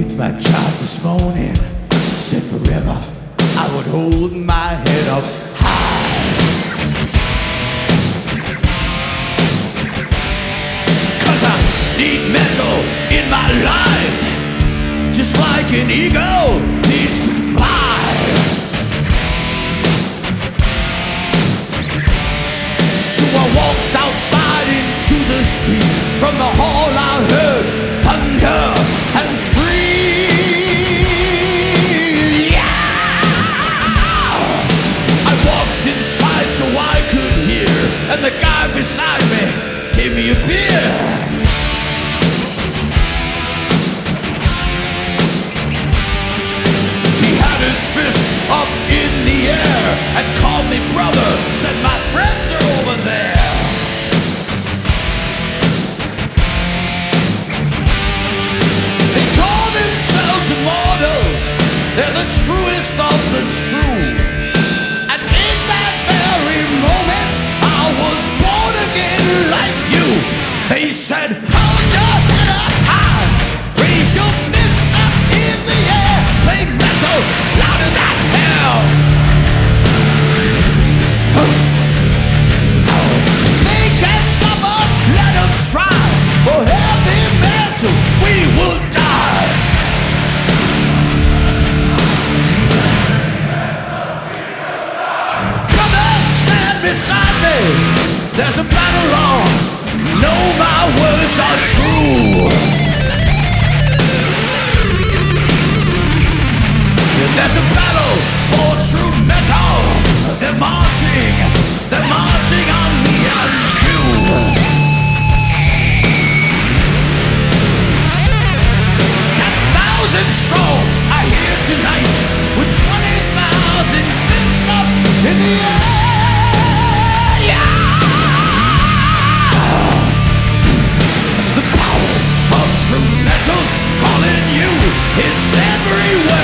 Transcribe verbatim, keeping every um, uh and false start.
My child this morning said forever I would hold my head up high. 'Cause I need metal in my life, just like an eagle needs to fly. So I walked outside into the street. From the hall I heard thunder and scream. Yeah! I walked inside so I could hear, and the guy beside me gave me a beer. He had his fist up in the air and called me brother, said my friends are over there. Immortals, they're the truest of the true. And in that very moment I was born again like you. They said, hold your head up high, raise your fist up in the air, play metal louder than hell. They can't stop us, let them try. For heavy metal we will die. Beside me, there's a battle on. Know my words are true. There's a battle for true metal. They're marching, they're marching on me and you. Ten thousand strong are here tonight, with twenty thousand fists up in the air. True metal's calling you, it's everywhere.